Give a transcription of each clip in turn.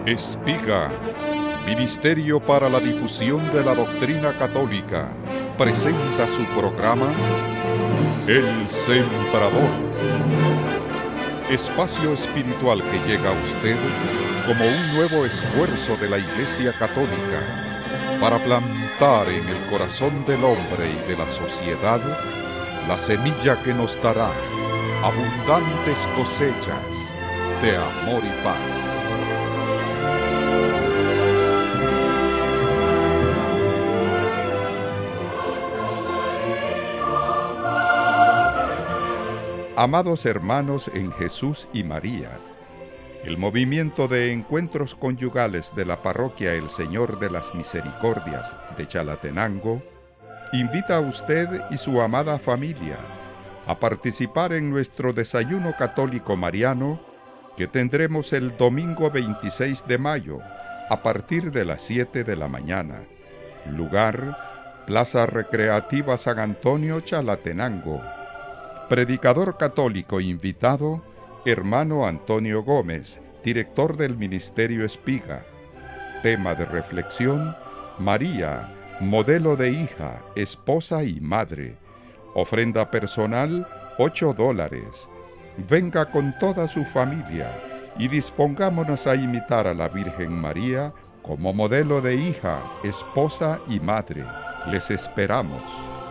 Espiga, Ministerio para la Difusión de la Doctrina Católica, presenta su programa El Sembrador. Espacio espiritual que llega a usted como un nuevo esfuerzo de la Iglesia Católica para plantar en el corazón del hombre y de la sociedad la semilla que nos dará abundantes cosechas de amor y paz. Amados hermanos en Jesús y María, el movimiento de encuentros conyugales de la parroquia El Señor de las Misericordias de Chalatenango invita a usted y su amada familia a participar en nuestro desayuno católico mariano que tendremos el domingo 26 de mayo a partir de las 7 de la mañana. Lugar: Plaza Recreativa San Antonio, Chalatenango. Predicador católico invitado: hermano Antonio Gómez, director del Ministerio Espiga. Tema de reflexión: María, modelo de hija, esposa y madre. Ofrenda personal: $8. Venga con toda su familia y dispongámonos a imitar a la Virgen María como modelo de hija, esposa y madre. Les esperamos.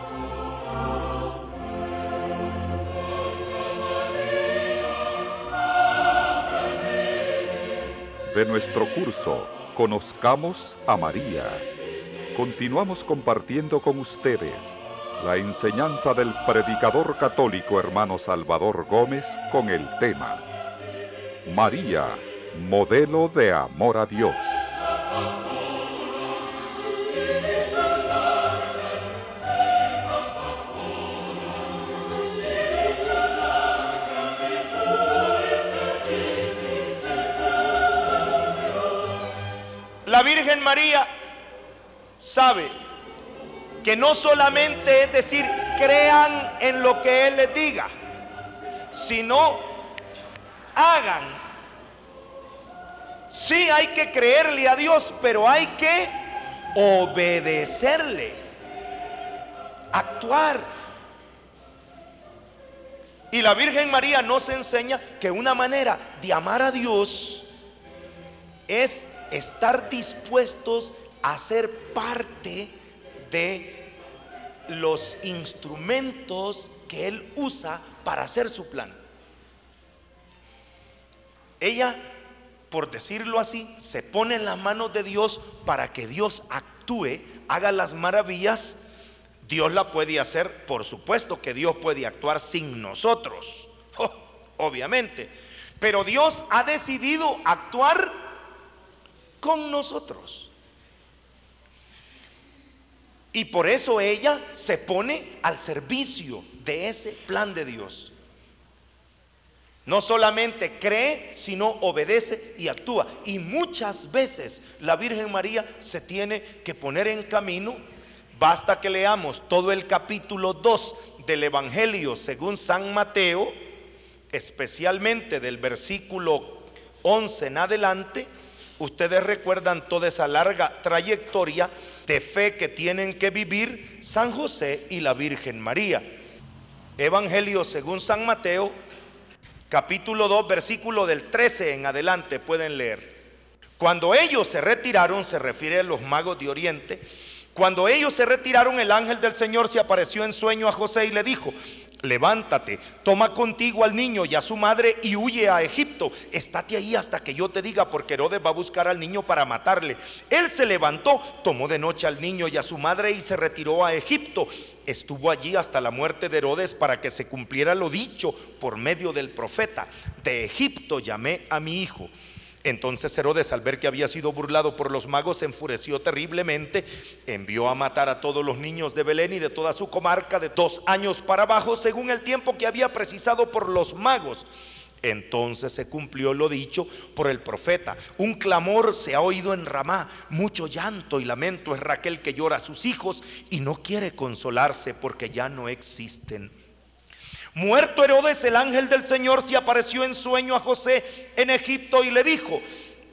De nuestro curso Conozcamos a María, continuamos compartiendo con ustedes la enseñanza del predicador católico hermano Salvador Gómez con el tema María, modelo de amor a Dios. La Virgen María sabe que no solamente es decir crean en lo que Él les diga, sino hagan. Sí, hay que creerle a Dios, pero hay que obedecerle, actuar. Y la Virgen María nos enseña que una manera de amar a Dios es estar dispuestos a ser parte de los instrumentos que Él usa para hacer su plan. Ella, por decirlo así, se pone en las manos de Dios para que Dios actúe, haga las maravillas. Dios la puede hacer, por supuesto que Dios puede actuar sin nosotros, obviamente, pero Dios ha decidido actuar con nosotros. Y por eso ella se pone al servicio de ese plan de Dios. No solamente cree, sino obedece y actúa. Y muchas veces la Virgen María se tiene que poner en camino. Basta que leamos todo el capítulo 2 del Evangelio según San Mateo, especialmente del versículo 11 en adelante. Ustedes recuerdan toda esa larga trayectoria de fe que tienen que vivir San José y la Virgen María. Evangelio según San Mateo, capítulo 2, versículo del 13 en adelante, pueden leer. Cuando ellos se retiraron, se refiere a los magos de Oriente. Cuando ellos se retiraron, el ángel del Señor se apareció en sueño a José y le dijo: levántate, toma contigo al niño y a su madre y huye a Egipto. Estate ahí hasta que yo te diga, porque Herodes va a buscar al niño para matarle. Él se levantó, tomó de noche al niño y a su madre y se retiró a Egipto. Estuvo allí hasta la muerte de Herodes, para que se cumpliera lo dicho por medio del profeta: de Egipto llamé a mi hijo. Entonces Herodes, al ver que había sido burlado por los magos, se enfureció terriblemente, envió a matar a todos los niños de Belén y de toda su comarca de 2 años para abajo, según el tiempo que había precisado por los magos. Entonces se cumplió lo dicho por el profeta: un clamor se ha oído en Ramá, mucho llanto y lamento. Es Raquel que llora a sus hijos y no quiere consolarse porque ya no existen. Muerto Herodes, el ángel del Señor se apareció en sueño a José en Egipto y le dijo: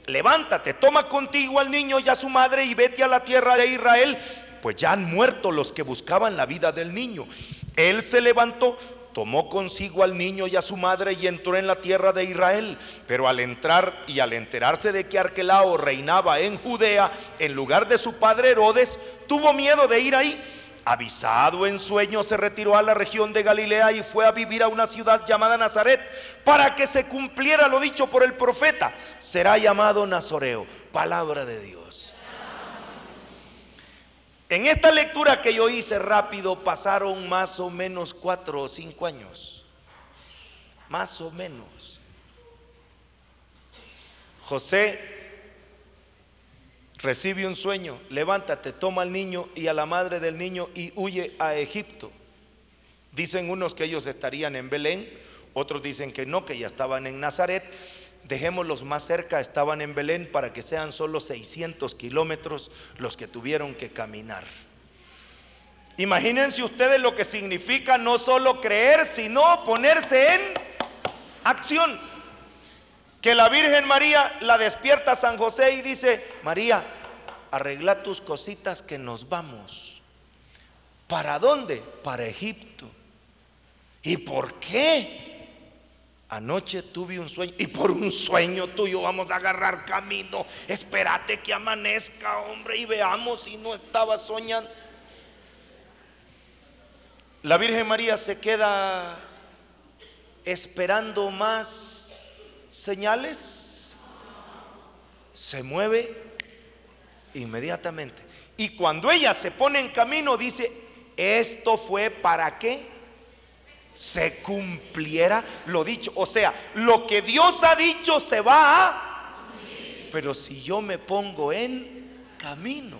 levántate, toma contigo al niño y a su madre y vete a la tierra de Israel, pues ya han muerto los que buscaban la vida del niño. Él se levantó, tomó consigo al niño y a su madre y entró en la tierra de Israel. Pero al entrar y al enterarse de que Arquelao reinaba en Judea en lugar de su padre Herodes, tuvo miedo de ir ahí. Avisado en sueño, se retiró a la región de Galilea y fue a vivir a una ciudad llamada Nazaret, para que se cumpliera lo dicho por el profeta: será llamado Nazoreo. Palabra de Dios. En esta lectura que yo hice rápido, pasaron más o menos 4 o 5 años, más o menos. José recibe un sueño: levántate, toma al niño y a la madre del niño y huye a Egipto. Dicen unos que ellos estarían en Belén, otros dicen que no, que ya estaban en Nazaret. Dejémoslos más cerca, estaban en Belén, para que sean solo 600 kilómetros los que tuvieron que caminar. Imagínense ustedes lo que significa no solo creer, sino ponerse en acción. Que la Virgen María la despierta a San José y dice: María, arregla tus cositas que nos vamos. ¿Para dónde? Para Egipto. ¿Y por qué? Anoche tuve un sueño y por un sueño tuyo vamos a agarrar camino. Espérate que amanezca, hombre, y veamos si no estaba soñando. La Virgen María se queda esperando más señales. Se mueve inmediatamente. Y cuando ella se pone en camino, dice: esto fue para que se cumpliera lo dicho. O sea, lo que Dios ha dicho se va a... Pero si yo me pongo en camino.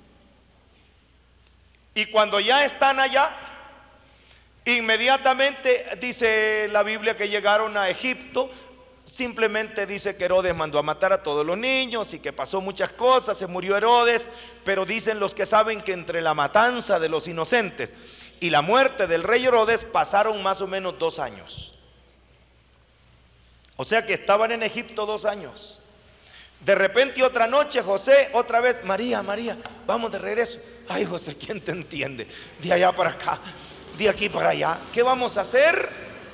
Y cuando ya están allá, inmediatamente dice la Biblia que llegaron a Egipto. Simplemente dice que Herodes mandó a matar a todos los niños y que pasó muchas cosas, se murió Herodes. Pero dicen los que saben que entre la matanza de los inocentes y la muerte del rey Herodes pasaron más o menos 2 años. O sea que estaban en Egipto 2 años. De repente otra noche José otra vez: María, María, vamos de regreso. Ay, José, ¿quién te entiende? De allá para acá, de aquí para allá, ¿qué vamos a hacer?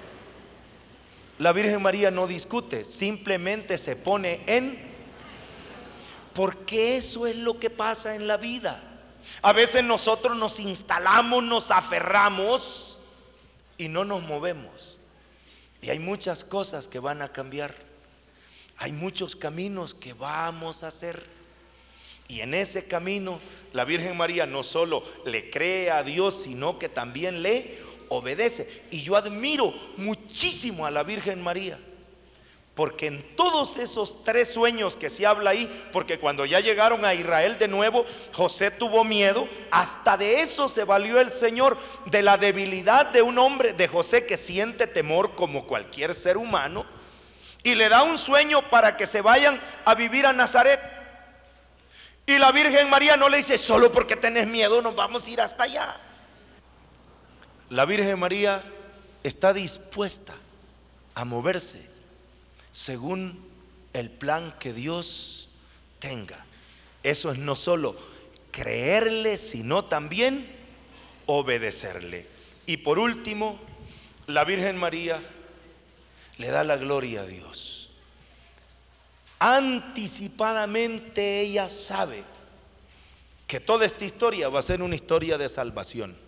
La Virgen María no discute, simplemente se pone en... Porque eso es lo que pasa en la vida. A veces nosotros nos instalamos, nos aferramos y no nos movemos. Y hay muchas cosas que van a cambiar. Hay muchos caminos que vamos a hacer. Y en ese camino la Virgen María no solo le cree a Dios, sino que también le obedece. Y yo admiro muchísimo a la Virgen María, porque en todos esos 3 sueños que se habla ahí, porque cuando ya llegaron a Israel de nuevo, José tuvo miedo. Hasta de eso se valió el Señor, de la debilidad de un hombre, de José, que siente temor como cualquier ser humano, y le da un sueño para que se vayan a vivir a Nazaret. Y la Virgen María no le dice: solo porque tenés miedo nos vamos a ir hasta allá. La Virgen María está dispuesta a moverse según el plan que Dios tenga. Eso es no solo creerle, sino también obedecerle. Y por último, la Virgen María le da la gloria a Dios. Anticipadamente ella sabe que toda esta historia va a ser una historia de salvación.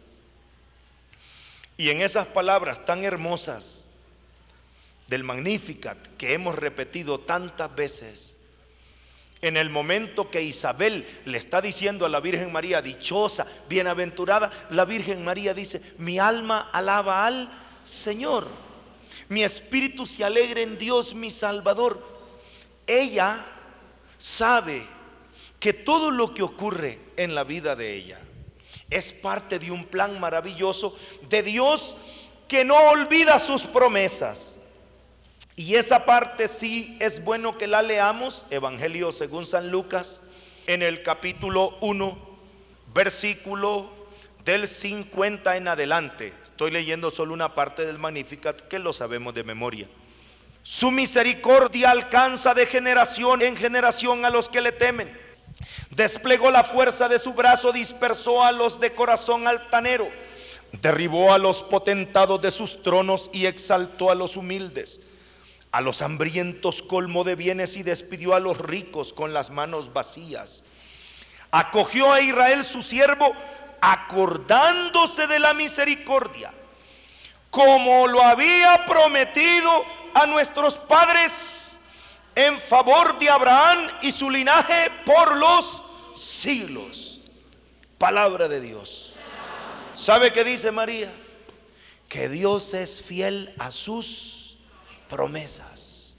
Y en esas palabras tan hermosas del Magnificat que hemos repetido tantas veces, en el momento que Isabel le está diciendo a la Virgen María: dichosa, bienaventurada, la Virgen María dice: mi alma alaba al Señor, mi espíritu se alegra en Dios mi Salvador. Ella sabe que todo lo que ocurre en la vida de ella es parte de un plan maravilloso de Dios, que no olvida sus promesas. Y esa parte sí es bueno que la leamos. Evangelio según San Lucas, en el capítulo 1, versículo del 50 en adelante. Estoy leyendo solo una parte del Magnificat que lo sabemos de memoria. Su misericordia alcanza de generación en generación a los que le temen. Desplegó la fuerza de su brazo, dispersó a los de corazón altanero, derribó a los potentados de sus tronos y exaltó a los humildes. A los hambrientos colmó de bienes y despidió a los ricos con las manos vacías. Acogió a Israel su siervo, acordándose de la misericordia, como lo había prometido a nuestros padres, en favor de Abraham y su linaje por los siglos. Palabra de Dios. ¿Sabe qué dice María? Que Dios es fiel a sus promesas,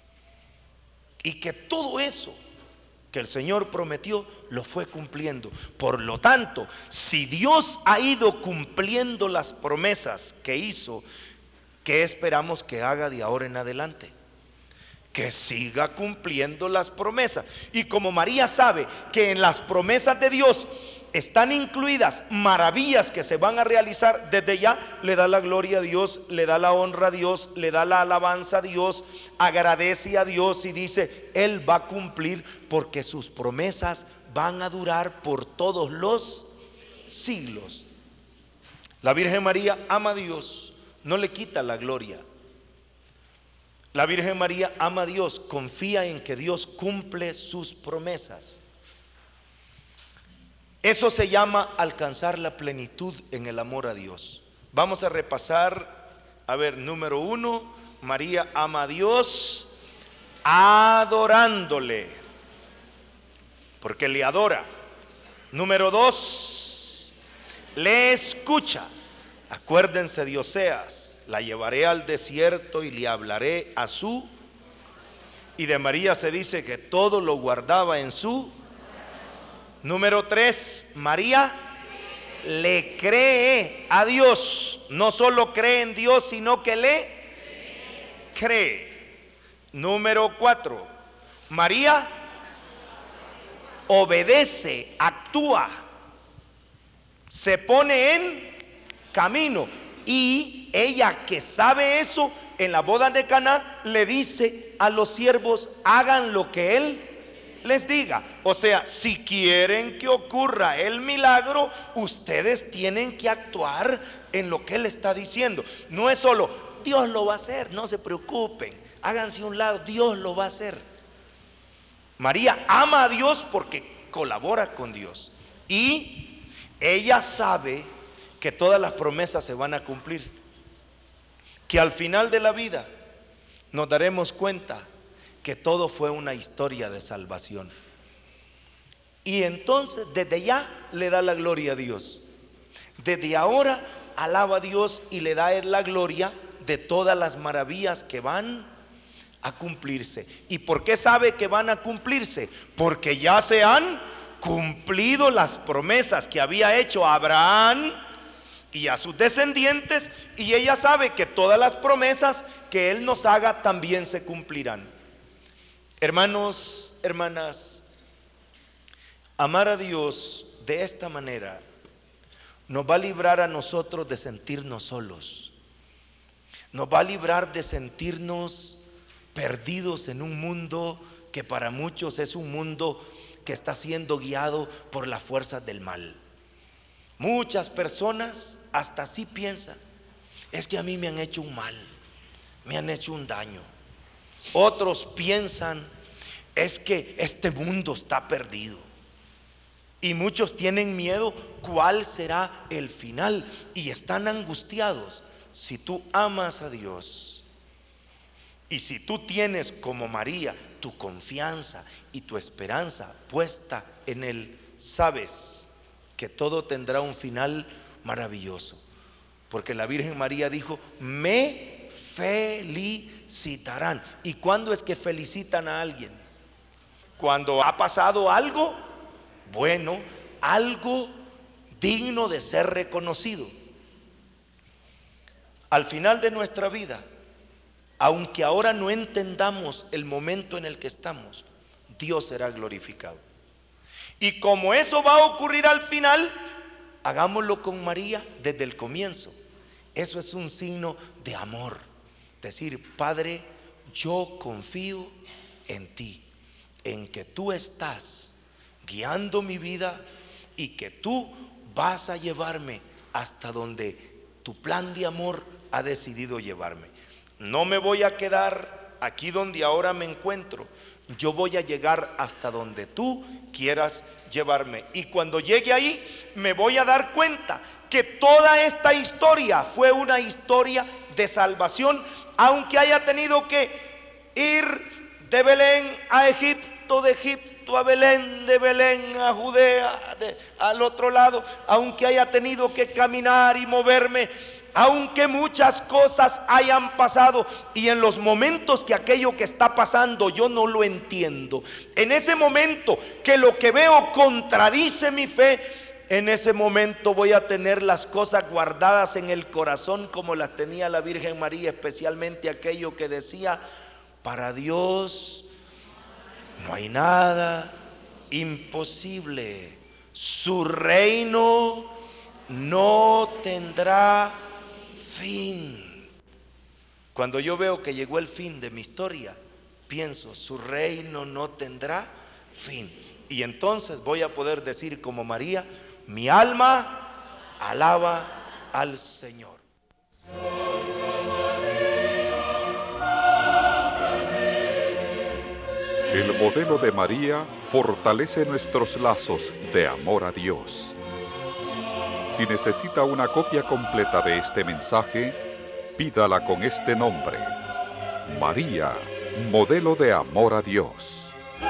y que todo eso que el Señor prometió lo fue cumpliendo. Por lo tanto, si Dios ha ido cumpliendo las promesas que hizo, ¿qué esperamos que haga de ahora en adelante? Que siga cumpliendo las promesas. Y como María sabe que en las promesas de Dios están incluidas maravillas que se van a realizar, desde ya le da la gloria a Dios, le da la honra a Dios, le da la alabanza a Dios, agradece a Dios y dice: Él va a cumplir, porque sus promesas van a durar por todos los siglos. La Virgen María ama a Dios, no le quita la gloria. La Virgen María ama a Dios, confía en que Dios cumple sus promesas. Eso se llama alcanzar la plenitud en el amor a Dios. Vamos a repasar. A ver, número 1, María ama a Dios adorándole, porque le adora. Número 2, le escucha. Acuérdense de Oseas: la llevaré al desierto y le hablaré a su. Y de María se dice que todo lo guardaba en su. Número 3, María le cree a Dios. No solo cree en Dios, sino que le cree. Número 4, María obedece, actúa, se pone en camino. Y ella, que sabe eso, en la boda de Caná le dice a los siervos: hagan lo que él les diga. O sea, si quieren que ocurra el milagro, ustedes tienen que actuar en lo que él está diciendo. No es solo Dios lo va a hacer, no se preocupen, háganse a un lado, Dios lo va a hacer. María ama a Dios porque colabora con Dios, y ella sabe que todas las promesas se van a cumplir, que al final de la vida nos daremos cuenta que todo fue una historia de salvación. Y entonces desde ya le da la gloria a Dios. Desde ahora alaba a Dios y le da la gloria de todas las maravillas que van a cumplirse. ¿Y por qué sabe que van a cumplirse? Porque ya se han cumplido las promesas que había hecho a Abraham y a sus descendientes, y ella sabe que todas las promesas que Él nos haga también se cumplirán. Hermanos, hermanas, amar a Dios de esta manera nos va a librar a nosotros de sentirnos solos, nos va a librar de sentirnos perdidos en un mundo que para muchos es un mundo que está siendo guiado por las fuerzas del mal. Muchas personas hasta así piensan: es que a mí me han hecho un mal, me han hecho un daño. Otros piensan: es que este mundo está perdido. Y muchos tienen miedo, ¿cuál será el final? Y están angustiados. Si tú amas a Dios, y si tú tienes como María tu confianza y tu esperanza puesta en Él, sabes que todo tendrá un final maravilloso. Porque la Virgen María dijo: me felicitarán. ¿Y cuándo es que felicitan a alguien? Cuando ha pasado algo bueno, algo digno de ser reconocido. Al final de nuestra vida, aunque ahora no entendamos el momento en el que estamos, Dios será glorificado. Y como eso va a ocurrir al final, hagámoslo con María desde el comienzo. Eso es un signo de amor. Decir: Padre, yo confío en ti, en que tú estás guiando mi vida y que tú vas a llevarme hasta donde tu plan de amor ha decidido llevarme. No me voy a quedar aquí donde ahora me encuentro. Yo voy a llegar hasta donde tú quieras llevarme. Y cuando llegue ahí, me voy a dar cuenta que toda esta historia fue una historia de salvación, aunque haya tenido que ir de Belén a Egipto, de Egipto a Belén, de Belén a Judea, al otro lado, aunque haya tenido que caminar y moverme, aunque muchas cosas hayan pasado, y en los momentos que aquello que está pasando yo no lo entiendo, en ese momento que lo que veo contradice mi fe, en ese momento voy a tener las cosas guardadas en el corazón como las tenía la Virgen María, especialmente aquello que decía: para Dios no hay nada imposible, su reino no tendrá fin. Cuando yo veo que llegó el fin de mi historia, pienso: su reino no tendrá fin. Y entonces voy a poder decir como María: mi alma alaba al Señor. El modelo de María fortalece nuestros lazos de amor a Dios. Si necesita una copia completa de este mensaje, pídala con este nombre: María, modelo de amor a Dios.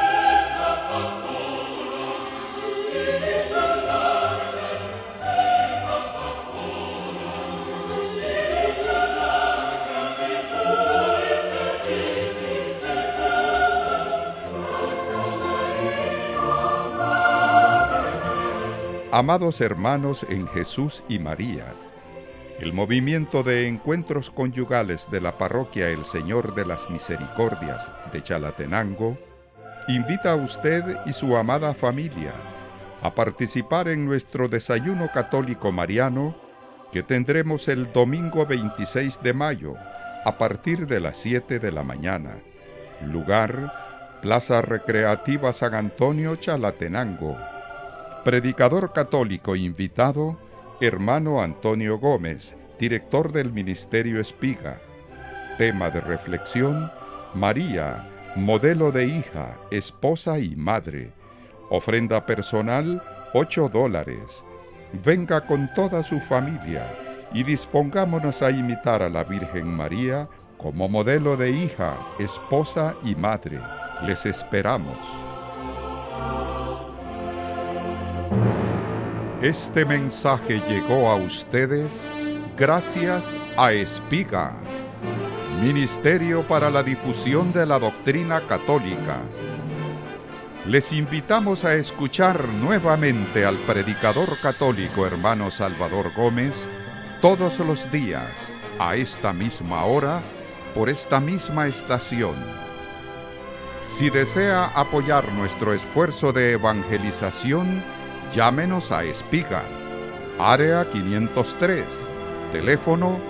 Amados hermanos en Jesús y María, el movimiento de encuentros conyugales de la parroquia El Señor de las Misericordias de Chalatenango invita a usted y su amada familia a participar en nuestro desayuno católico mariano que tendremos el domingo 26 de mayo a partir de las 7 de la mañana. Lugar: Plaza Recreativa San Antonio, Chalatenango. Predicador católico invitado: hermano Antonio Gómez, director del Ministerio Espiga. Tema de reflexión: María, modelo de hija, esposa y madre. Ofrenda personal: $8. Venga con toda su familia y dispongámonos a imitar a la Virgen María como modelo de hija, esposa y madre. Les esperamos. Este mensaje llegó a ustedes gracias a Espiga, Ministerio para la Difusión de la Doctrina Católica. Les invitamos a escuchar nuevamente al predicador católico hermano Salvador Gómez todos los días, a esta misma hora, por esta misma estación. Si desea apoyar nuestro esfuerzo de evangelización, llámenos a Espiga, área 503, teléfono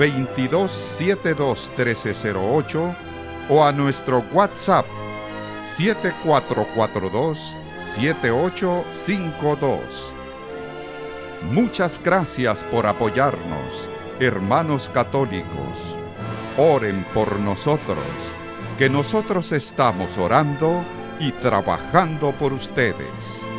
2272-1308 o a nuestro WhatsApp 7442-7852. Muchas gracias por apoyarnos, hermanos católicos. Oren por nosotros, que nosotros estamos orando y trabajando por ustedes.